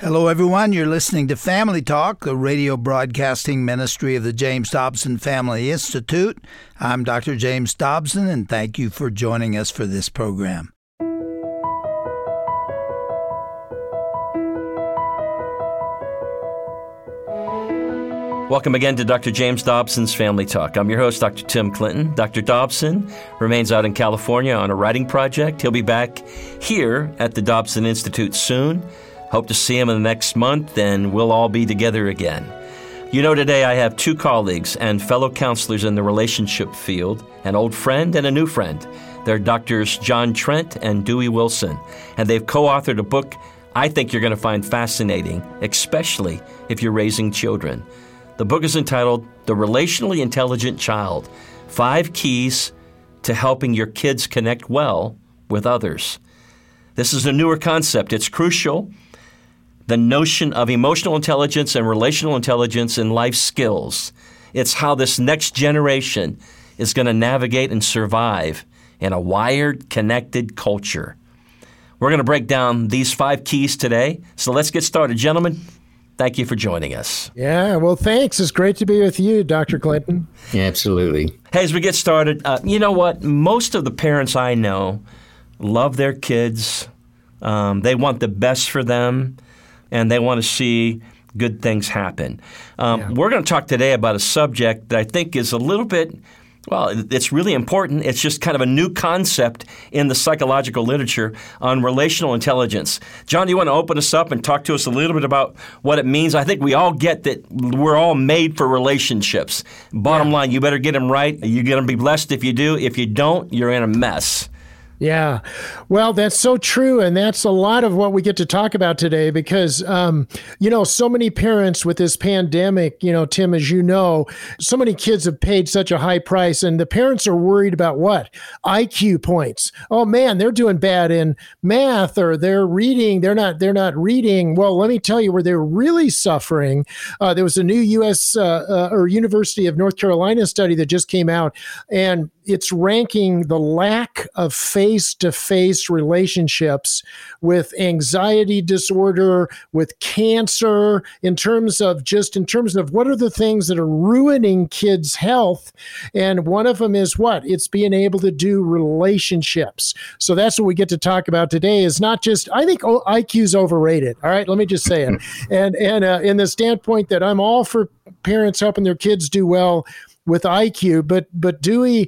Hello, everyone. You're listening to Family Talk, a radio broadcasting ministry of the James Dobson Family Institute. I'm Dr. James Dobson, and thank you for joining us for this program. Welcome again to Dr. James Dobson's Family Talk. I'm your host, Dr. Tim Clinton. Dr. Dobson remains out in California on a writing project. He'll be back here at the Dobson Institute soon. Hope to see him in the next month, and we'll all be together again. You know, today I have two colleagues and fellow counselors in the relationship field, an old friend and a new friend. They're Doctors John Trent and Dewey Wilson, and they've co-authored a book I think you're going to find fascinating, especially if you're raising children. The book is entitled The Relationally Intelligent Child, 5 Keys to Helping Your Kids Connect Well with Others. This is a newer concept. It's crucial. The notion of emotional intelligence and relational intelligence in life skills. It's how this next generation is going to navigate and survive in a wired, connected culture. We're going to break down these 5 keys today. So let's get started. Gentlemen, thank you for joining us. Yeah, well, thanks. It's great to be with you, Dr. Clinton. Yeah, absolutely. Hey, as we get started, you know what? Most of the parents I know love their kids. They want the best for them, and they want to see good things happen. We're going to talk today about a subject that I think is a little bit, well, it's really important. It's just kind of a new concept in the psychological literature on relational intelligence. John, do you want to open us up and talk to us a little bit about what it means? I think we all get that we're all made for relationships. Bottom line, you better get them right. You're going to be blessed if you do. If you don't, you're in a mess. Yeah, well, that's so true. And that's a lot of what we get to talk about today because, so many parents with this pandemic, Tim, as you know, so many kids have paid such a high price and the parents are worried about what? IQ points. Oh, man, they're doing bad in math or they're reading. They're not reading. Well, let me tell you where they're really suffering. There was a new U.S. or University of North Carolina study that just came out, and it's ranking the lack of face-to-face relationships with anxiety disorder, with cancer, in terms of what are the things that are ruining kids' health. And one of them is what? It's being able to do relationships. So that's what we get to talk about today is not just, I think IQ is overrated. All right, let me just say it. And in the standpoint that I'm all for parents helping their kids do well with IQ, but Dewey,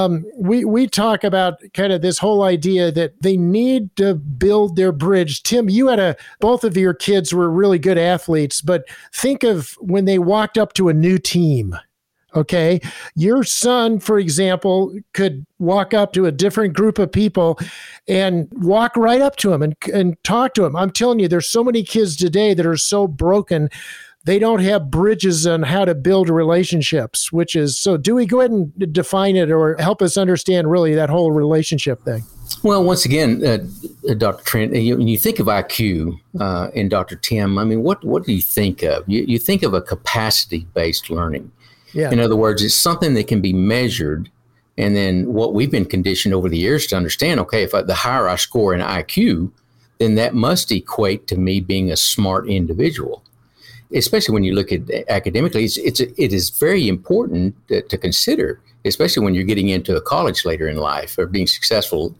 we talk about kind of this whole idea that they need to build their bridge. Tim, both of your kids were really good athletes, but think of when they walked up to a new team. Okay. Your son, for example, could walk up to a different group of people and walk right up to them and talk to them. I'm telling you, there's so many kids today that are so broken. They don't have bridges on how to build relationships, so Dewey, go ahead and define it or help us understand really that whole relationship thing. Well, once again, Dr. Trent, when you think of IQ and Dr. Tim, I mean, what do you think of? You think of a capacity-based learning. Yeah. In other words, it's something that can be measured. And then what we've been conditioned over the years to understand, okay, if the higher I score in IQ, then that must equate to me being a smart individual. Especially when you look at academically, it is very important to consider, especially when you're getting into a college later in life or being successful,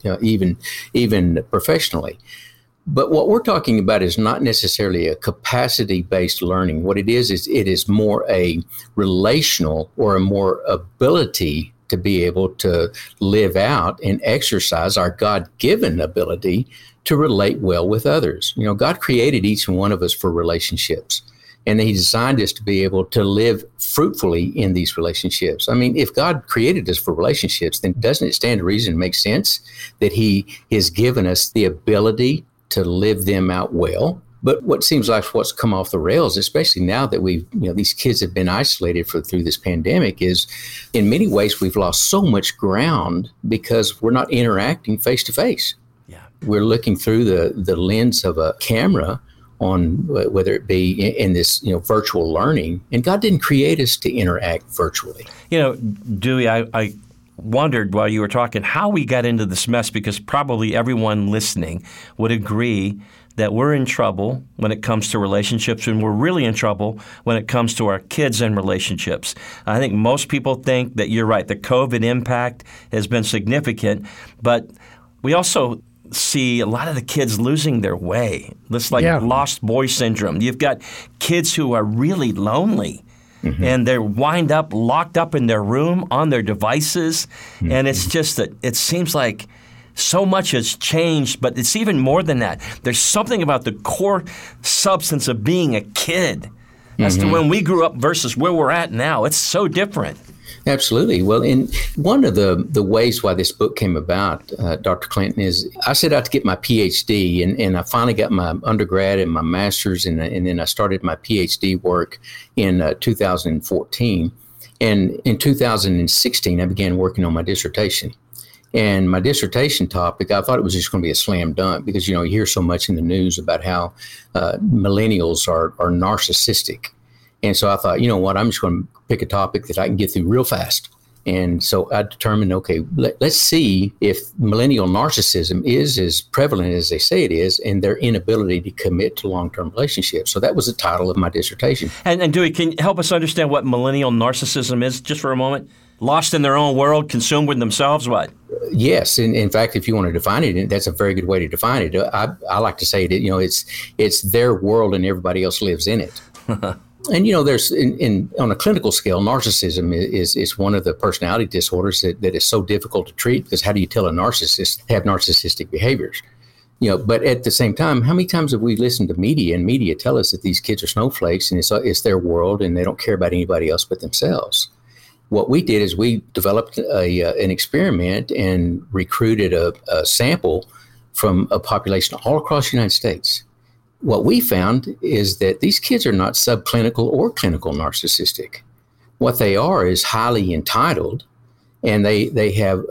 even professionally. But what we're talking about is not necessarily a capacity-based learning. What it is more a relational or a more ability to be able to live out and exercise our God-given ability to relate well with others. God created each one of us for relationships. And he designed us to be able to live fruitfully in these relationships. I mean, if God created us for relationships, then doesn't it stand to reason and make sense that he has given us the ability to live them out well? But what seems like what's come off the rails, especially now that these kids have been isolated through this pandemic, is in many ways we've lost so much ground because we're not interacting face to face. Yeah, we're looking through the lens of a camera on whether it be in this virtual learning, and God didn't create us to interact virtually. Dewey, I wondered while you were talking how we got into this mess, because probably everyone listening would agree that we're in trouble when it comes to relationships, and we're really in trouble when it comes to our kids and relationships. I think most people think that you're right. The COVID impact has been significant, but we also see a lot of the kids losing their way. This lost boy syndrome. You've got kids who are really lonely. Mm-hmm. And they're locked up in their room on their devices. Mm-hmm. And it's just that it seems like so much has changed, but it's even more than that. There's something about the core substance of being a kid as to when we grew up versus where we're at now. It's so different. Absolutely. Well, in one of the ways why this book came about, Dr. Clinton, is I set out to get my PhD, and I finally got my undergrad and my master's, and then I started my PhD work in 2014. And in 2016, I began working on my dissertation. And my dissertation topic, I thought it was just going to be a slam dunk because, you hear so much in the news about how millennials are narcissistic. And so I thought, I'm just going to pick a topic that I can get through real fast. And so I determined, okay, let's see if millennial narcissism is as prevalent as they say it is, and their inability to commit to long-term relationships. So that was the title of my dissertation. And Dewey, can you help us understand what millennial narcissism is just for a moment? Lost in their own world, consumed with themselves, what? Yes. In fact, if you want to define it, that's a very good way to define it. I like to say that, it's their world and everybody else lives in it. And, there's on a clinical scale, narcissism is one of the personality disorders that is so difficult to treat, because how do you tell a narcissist have narcissistic behaviors? But at the same time, how many times have we listened to media, and media tell us that these kids are snowflakes and it's their world and they don't care about anybody else but themselves? What we did is we developed an experiment and recruited a sample from a population all across the United States. What we found is that these kids are not subclinical or clinical narcissistic. What they are is highly entitled, and they have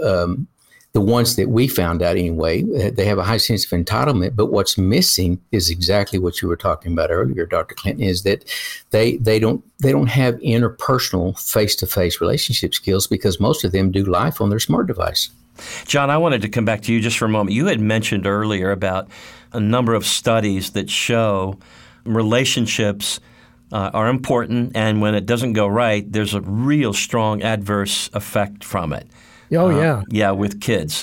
the ones that we found out anyway, they have a high sense of entitlement. But what's missing is exactly what you were talking about earlier, Dr. Clinton, is that they don't have interpersonal face-to-face relationship skills because most of them do life on their smart device. John, I wanted to come back to you just for a moment. You had mentioned earlier about a number of studies that show relationships are important, and when it doesn't go right, there's a real strong adverse effect from it. Oh, yeah. Yeah, with kids.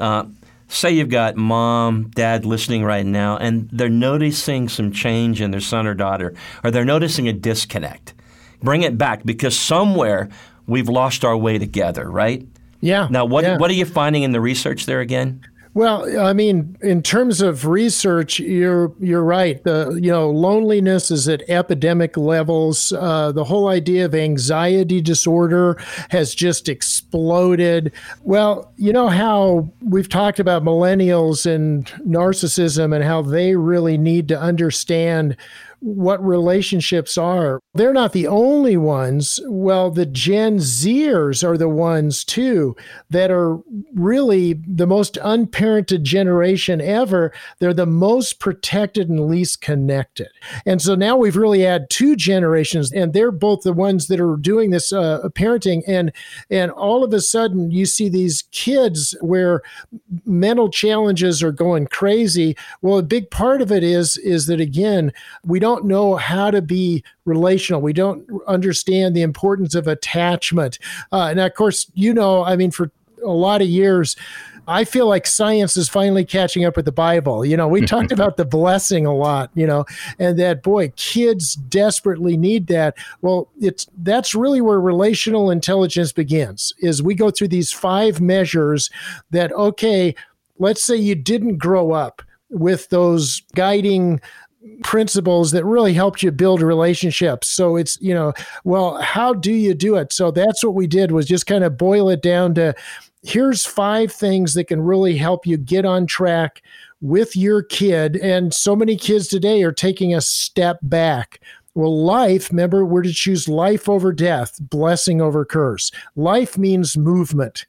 Say you've got mom, dad listening right now, and they're noticing some change in their son or daughter, or they're noticing a disconnect. Bring it back, because somewhere we've lost our way together, right? Yeah. Now, what are you finding in the research there again? Well, I mean, in terms of research, you're right. Loneliness is at epidemic levels. The whole idea of anxiety disorder has just exploded. Well, you know how we've talked about millennials and narcissism and how they really need to understand what relationships are. They're not the only ones. Well, the Gen Zers are the ones, too, that are really the most unparented generation ever. They're the most protected and least connected. And so now we've really had two generations, and they're both the ones that are doing this parenting. And all of a sudden, you see these kids where mental challenges are going crazy. Well, a big part of it is that, again, we don't know how to be relational. We don't understand the importance of attachment. And of course, for a lot of years, I feel like science is finally catching up with the Bible. We talked about the blessing a lot, and that, boy, kids desperately need that. Well, that's really where relational intelligence begins, is we go through these 5 measures that, okay, let's say you didn't grow up with those guiding principles that really helped you build relationships. So it's, well, how do you do it? So that's what we did, was just kind of boil it down to, here's 5 things that can really help you get on track with your kid. And so many kids today are taking a step back. Well, life, remember, we're to choose life over death, blessing over curse. Life means movement.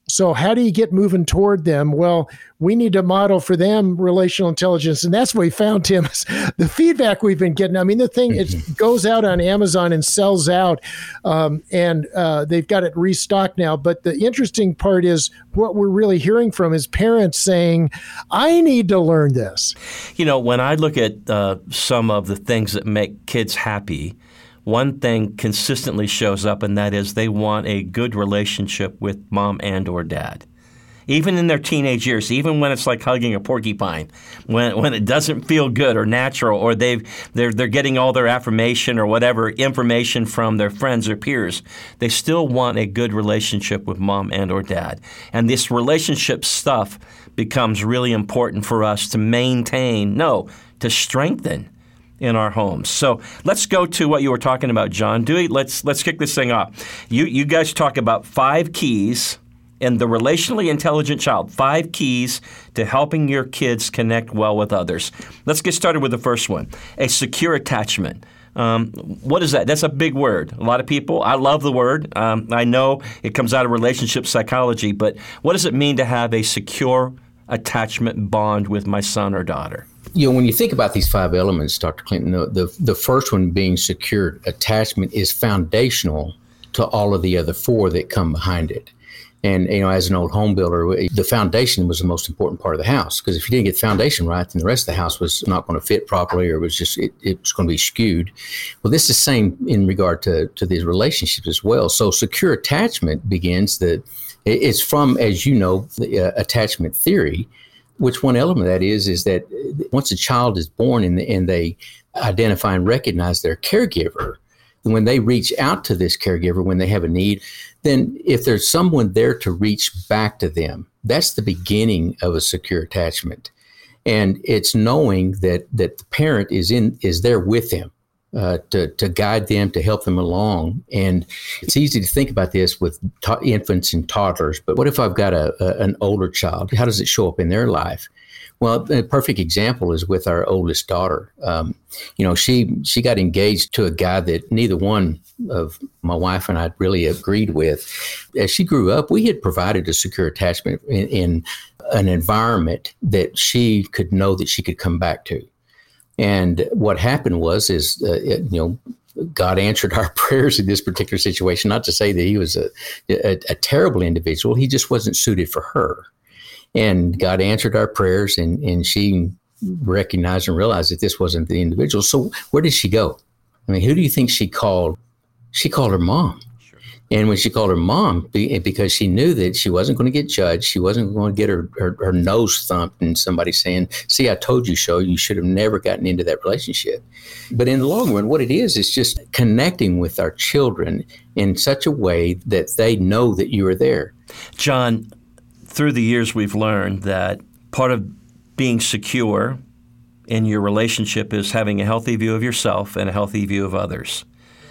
So how do you get moving toward them? Well, we need to model for them relational intelligence. And that's what we found, Tim, is the feedback we've been getting. I mean, the thing, it goes out on Amazon and sells out, and they've got it restocked now. But the interesting part is what we're really hearing from is parents saying, I need to learn this. You know, when I look at some of the things that make kids happy, one thing consistently shows up, and that is they want a good relationship with mom and or dad. Even in their teenage years, even when it's like hugging a porcupine, when it doesn't feel good or natural, or they're getting all their affirmation or whatever information from their friends or peers, they still want a good relationship with mom and or dad. And this relationship stuff becomes really important for us to maintain, to strengthen in our homes. So let's go to what you were talking about, John. Dewey, let's kick this thing off. You guys talk about 5 keys in the relationally intelligent child, 5 keys to helping your kids connect well with others. Let's get started with the first one, a secure attachment. What is that? That's a big word. A lot of people, I love the word. I know it comes out of relationship psychology, but what does it mean to have a secure attachment bond with my son or daughter? You know, when you think about these 5 elements, Dr. Clinton, the first one being secure attachment is foundational to all of the other 4 that come behind it. And, you know, as an old home builder, the foundation was the most important part of the house, because if you didn't get the foundation right, then the rest of the house was not going to fit properly, or it was just, it was going to be skewed. Well, this is the same in regard to these relationships as well. So secure attachment begins it's from, as you know, the attachment theory, which one element of that is that once a child is born and they identify and recognize their caregiver, when they reach out to this caregiver when they have a need, then if there's someone there to reach back to them, that's the beginning of a secure attachment. And it's knowing that the parent is there with them to guide them, to help them along. And it's easy to think about this with infants and toddlers, but what if I've got an older child? How does it show up in their life? Well, a perfect example is with our oldest daughter. You know, she got engaged to a guy that neither one of my wife and I really agreed with. As she grew up, we had provided a secure attachment in an environment that she could know that she could come back to. And what happened was God answered our prayers in this particular situation. Not to say that he was a terrible individual. He just wasn't suited for her. And God answered our prayers, and she recognized and realized that this wasn't the individual. So where did she go? I mean, who do you think she called? She called her mom. Sure. And when she called her mom, because she knew that she wasn't going to get judged, she wasn't going to get her nose thumped and somebody saying, see, I told you so, you should have never gotten into that relationship. But in the long run, what it is just connecting with our children in such a way that they know that you are there. John, through the years, we've learned that part of being secure in your relationship is having a healthy view of yourself and a healthy view of others.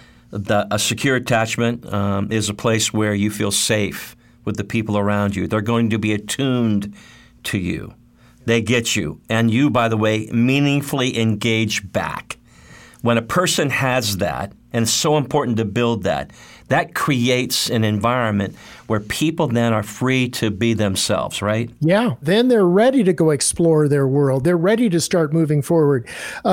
A secure attachment is a place where you feel safe with the people around you. They're going to be attuned to you. They get you. And you, by the way, meaningfully engage back. When a person has that, and it's so important to build that creates an environment where people then are free to be themselves, right? Yeah. Then they're ready to go explore their world. They're ready to start moving forward.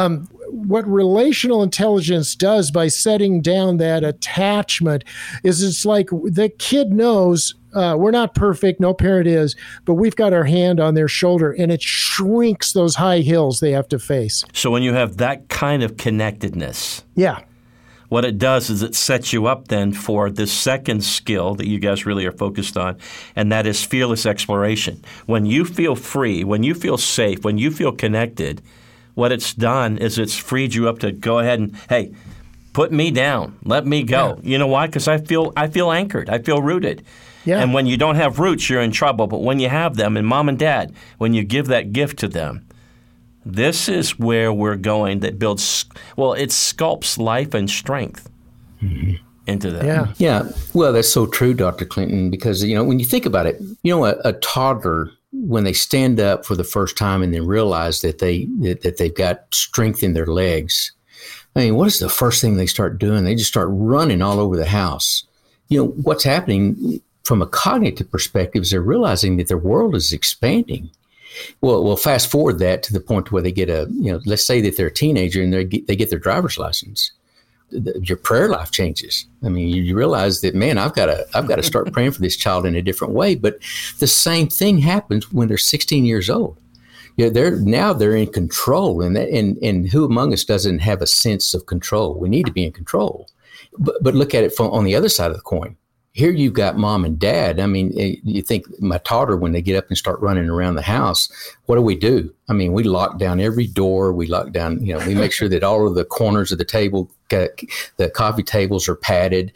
What relational intelligence does by setting down that attachment is it's like the kid knows we're not perfect, no parent is, but we've got our hand on their shoulder, and it shrinks those high hills they have to face. So when you have that kind of connectedness, yeah, what it does is it sets you up then for the second skill that you guys really are focused on, and that is fearless exploration. When you feel free, when you feel safe, when you feel connected, what it's done is it's freed you up to go ahead and, hey, put me down, let me go. Yeah. You know why? Because I feel anchored, I feel rooted. Yeah. And when you don't have roots, you're in trouble. But when you have them, and mom and dad, when you give that gift to them, this is where we're going that builds, it sculpts life and strength into them. Yeah. Yeah. Well, that's so true, Dr. Clinton, because, when you think about it, a toddler, when they stand up for the first time and then realize that they've got strength in their legs, I mean, what is the first thing they start doing? They just start running all over the house. What's happening from a cognitive perspective, is they're realizing that their world is expanding. Well, fast forward that to the point where they get let's say that they're a teenager and they get their driver's license. Your prayer life changes. I mean, you realize that, man, I've got to start praying for this child in a different way. But the same thing happens when they're 16 years old. They're in control, and who among us doesn't have a sense of control? We need to be in control. But look at it from on the other side of the coin. Here you've got mom and dad. I mean, you think my daughter, when they get up and start running around the house, what do? I mean, we lock down every door. We lock down, we make sure that all of the corners of the table, the coffee tables are padded.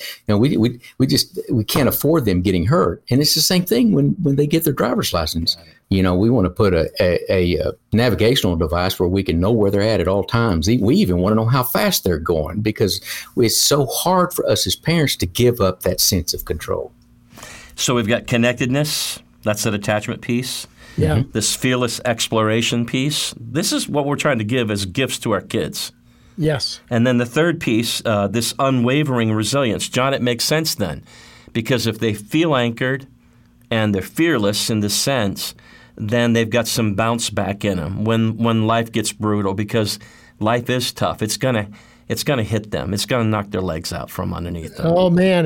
We can't afford them getting hurt. And it's the same thing when they get their driver's license. We want to put a navigational device where we can know where they're at all times. We even want to know how fast they're going, because it's so hard for us as parents to give up that sense of control. So we've got connectedness. That's that attachment piece. Yeah. This fearless exploration piece. This is what we're trying to give as gifts to our kids. Yes. And then the third piece, this unwavering resilience. John, it makes sense then, because if they feel anchored and they're fearless in this sense, then they've got some bounce back in them when life gets brutal, because life is tough. It's gonna hit them. It's gonna knock their legs out from underneath them. Oh man,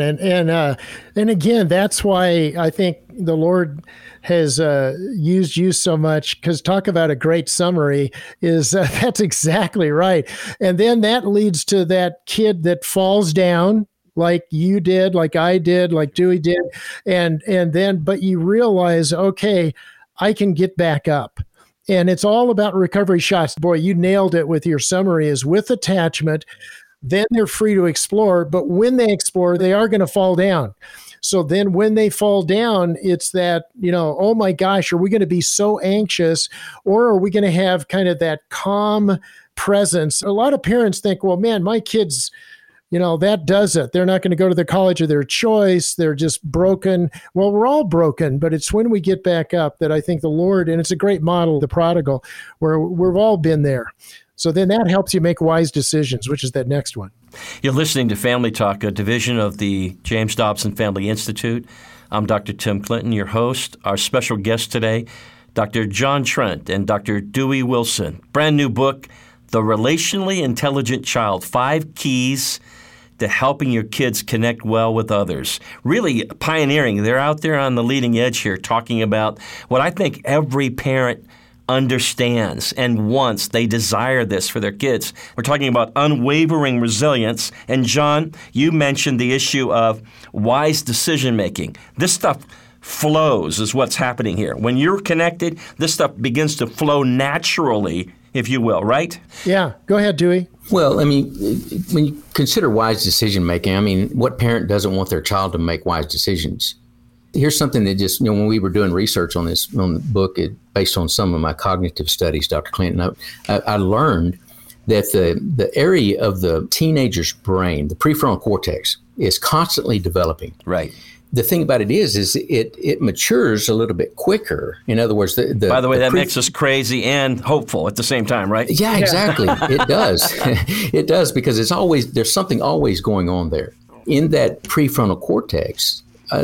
and again, that's why I think the Lord has used you so much, because talk about a great summary is that's exactly right. And then that leads to that kid that falls down, like you did, like I did, like Dewey did, and then but you realize, okay, I can get back up. And it's all about recovery shots. Boy, you nailed it with your summary, is with attachment, then they're free to explore. But when they explore, they are going to fall down. So then when they fall down, it's that, oh my gosh, are we going to be so anxious, or are we going to have kind of that calm presence? A lot of parents think, well, man, my kids, that does it. They're not going to go to the college of their choice. They're just broken. Well, we're all broken, but it's when we get back up that I think the Lord, and it's a great model, the prodigal, where we've all been there. So then that helps you make wise decisions, which is that next one. You're listening to Family Talk, a division of the James Dobson Family Institute. I'm Dr. Tim Clinton, your host. Our special guest today, Dr. John Trent and Dr. Dewey Wilson. Brand new book, The Relationally Intelligent Child, 5 Keys to Helping Your Kids Connect Well with Others. Really pioneering. They're out there on the leading edge here talking about what I think every parent understands and wants. They desire this for their kids. We're talking about unwavering resilience. And John, you mentioned the issue of wise decision making. This stuff flows is what's happening here. When you're connected, this stuff begins to flow naturally, if you will, right? Yeah. Go ahead, Dewey. Well, I mean, when you consider wise decision making, I mean, what parent doesn't want their child to make wise decisions? Here's something that just, when we were doing research on the book, based on some of my cognitive studies, Dr. Clinton, I learned that the area of the teenager's brain, the prefrontal cortex, is constantly developing. Right. The thing about it is it matures a little bit quicker. In other words, by the way, that makes us crazy and hopeful at the same time, right? Yeah, exactly. It does. It does, because there's something always going on there. In that prefrontal cortex,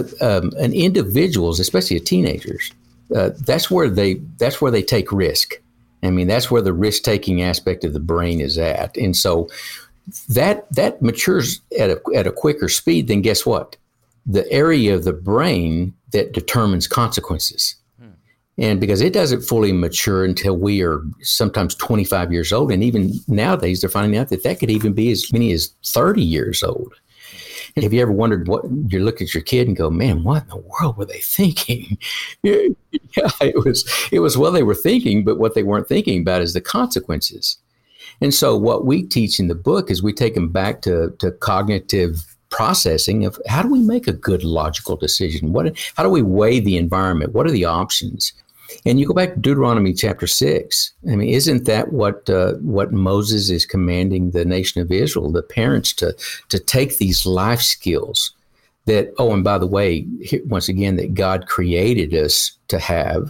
an individual's, especially a teenager's, that's where they take risk. I mean, that's where the risk-taking aspect of the brain is at, and so that matures at a quicker speed than, guess what? The area of the brain that determines consequences. And because it doesn't fully mature until we are sometimes 25 years old. And even nowadays, they're finding out that could even be as many as 30 years old. And have you ever wondered you look at your kid and go, man, what in the world were they thinking? Yeah, it was what they were thinking, but what they weren't thinking about is the consequences. And so what we teach in the book is we take them back to cognitive processing of how do we make a good logical decision? How do we weigh the environment? What are the options? And you go back to Deuteronomy chapter 6. I mean, isn't that what Moses is commanding the nation of Israel, the parents, to take these life skills that, and by the way, once again, that God created us to have,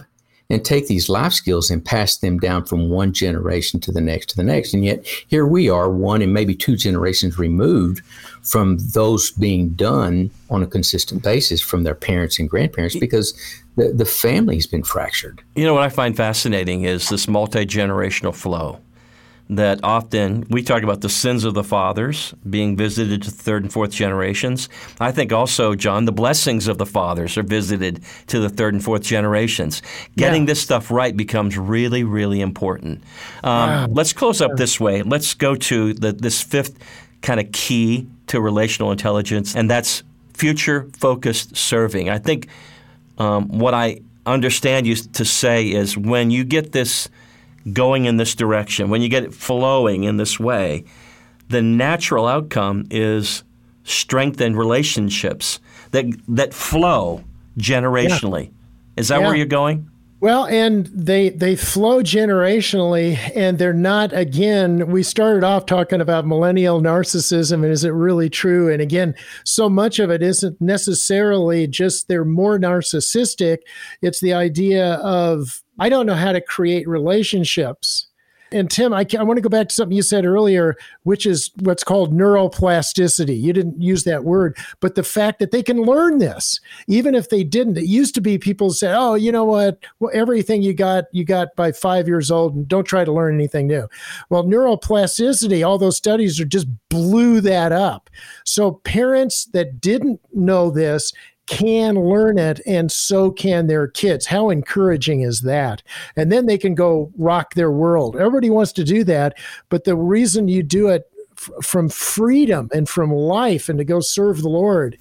and take these life skills and pass them down from one generation to the next. And yet here we are, one and maybe two generations removed from those being done on a consistent basis from their parents and grandparents because the family's been fractured. You know, what I find fascinating is this multi-generational flow. That often we talk about the sins of the fathers being visited to third and fourth generations. I think also, John, the blessings of the fathers are visited to the third and fourth generations. Getting this stuff right becomes really, really important. Let's close up this way. Let's go to this fifth kind of key to relational intelligence, and that's future-focused serving. I think what I understand you to say is when you get this going in this direction, when you get it flowing in this way, the natural outcome is strengthened relationships that flow generationally. Is that where you're going? Well, and they flow generationally, and they're not, again, we started off talking about millennial narcissism, and is it really true? And again, so much of it isn't necessarily just they're more narcissistic. It's the idea of, I don't know how to create relationships. And Tim, I want to go back to something you said earlier, which is what's called neuroplasticity. You didn't use that word, but the fact that they can learn this, even if they didn't. It used to be people say, oh, you know what? Well, everything you got by 5 years old, and don't try to learn anything new. Well, neuroplasticity, all those studies just blew that up. So parents that didn't know this can learn it, and so can their kids. How encouraging is that? And then they can go rock their world. Everybody wants to do that, but the reason you do it from freedom and from life and to go serve the Lord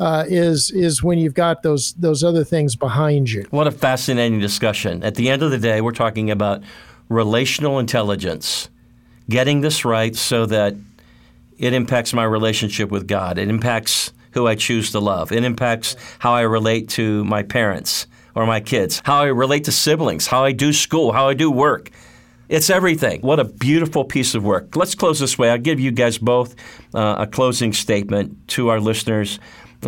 is when you've got those other things behind you. What a fascinating discussion. At the end of the day, we're talking about relational intelligence, getting this right so that it impacts my relationship with God. It impacts who I choose to love. It impacts how I relate to my parents or my kids, how I relate to siblings, how I do school, how I do work. It's everything. What a beautiful piece of work. Let's close this way. I'll give you guys both a closing statement to our listeners.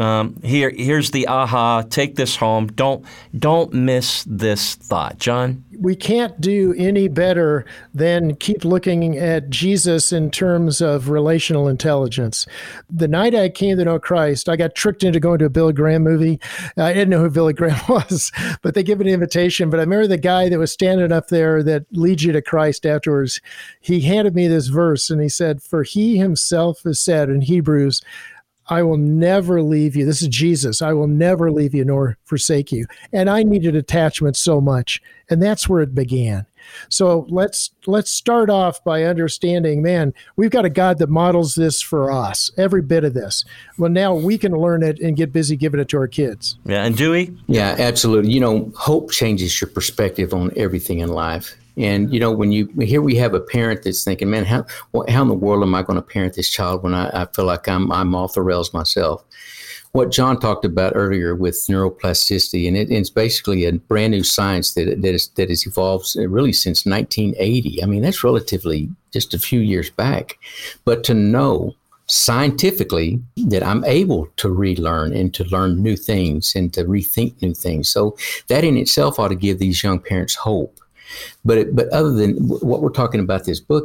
Here's the aha. Take this home. Don't miss this thought. John? We can't do any better than keep looking at Jesus in terms of relational intelligence. The night I came to know Christ, I got tricked into going to a Billy Graham movie. I didn't know who Billy Graham was, but they gave an invitation. But I remember the guy that was standing up there that leads you to Christ afterwards. He handed me this verse, and he said, "For he himself has said in Hebrews, I will never leave you." This is Jesus. "I will never leave you nor forsake you." And I needed attachment so much. And that's where it began. So let's start off by understanding, man, we've got a God that models this for us, every bit of this. Well, now we can learn it and get busy giving it to our kids. Yeah. And Dewey? Yeah, absolutely. You know, hope changes your perspective on everything in life. And, you know, here we have a parent that's thinking, man, how in the world am I going to parent this child when I feel like I'm off the rails myself? What John talked about earlier with neuroplasticity, and it's basically a brand new science that has evolved really since 1980. I mean, that's relatively just a few years back. But to know scientifically that I'm able to relearn and to learn new things and to rethink new things. So that in itself ought to give these young parents hope. But other than what we're talking about, this book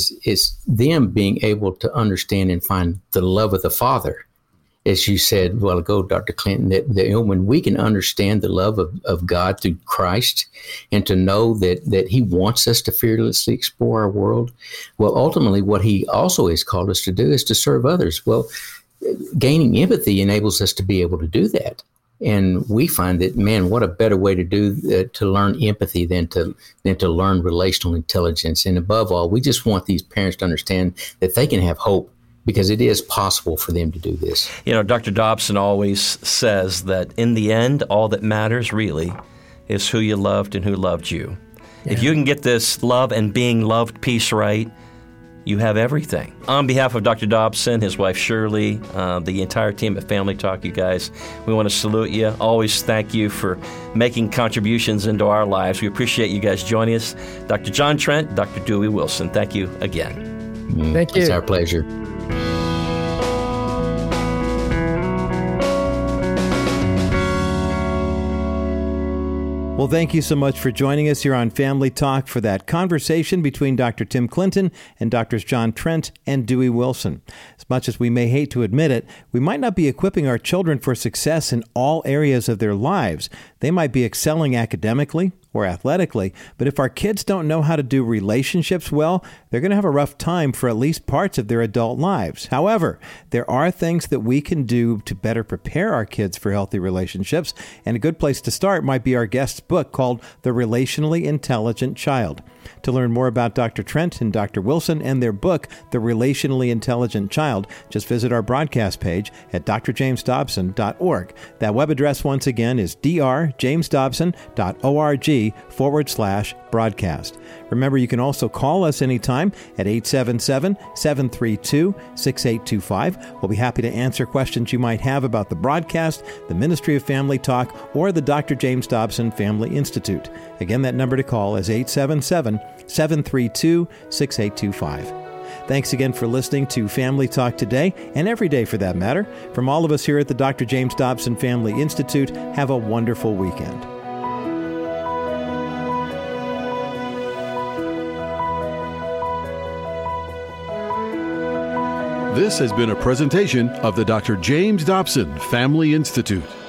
is them being able to understand and find the love of the Father. As you said a while ago, Dr. Clinton, that when we can understand the love of God through Christ and to know that he wants us to fearlessly explore our world, well, ultimately what he also has called us to do is to serve others. Well, gaining empathy enables us to be able to do that. And we find that, man, what a better way to learn empathy than to learn relational intelligence. And above all, we just want these parents to understand that they can have hope because it is possible for them to do this. You know, Dr. Dobson always says that in the end, all that matters really is who you loved and who loved you. Yeah. If you can get this love and being loved piece right, you have everything. On behalf of Dr. Dobson, his wife Shirley, the entire team at Family Talk, you guys, we want to salute you. Always thank you for making contributions into our lives. We appreciate you guys joining us. Dr. John Trent, Dr. Dewey Wilson, thank you again. Thank you. It's our pleasure. Well, thank you so much for joining us here on Family Talk for that conversation between Dr. Tim Clinton and Drs. John Trent and Dewey Wilson. As much as we may hate to admit it, we might not be equipping our children for success in all areas of their lives. They might be excelling academically or athletically, but if our kids don't know how to do relationships well, they're going to have a rough time for at least parts of their adult lives. However, there are things that we can do to better prepare our kids for healthy relationships, and a good place to start might be our guest's book called The Relationally Intelligent Child. To learn more about Dr. Trent and Dr. Wilson and their book, The Relationally Intelligent Child, just visit our broadcast page at drjamesdobson.org. That web address once again is drjamesdobson.org/broadcast. Remember, you can also call us anytime at 877-732-6825. We'll be happy to answer questions you might have about the broadcast, the Ministry of Family Talk, or the Dr. James Dobson Family Institute. Again, that number to call is 877-732-6825. Thanks again for listening to Family Talk today, and every day for that matter. From all of us here at the Dr. James Dobson Family Institute, have a wonderful weekend. This has been a presentation of the Dr. James Dobson Family Institute.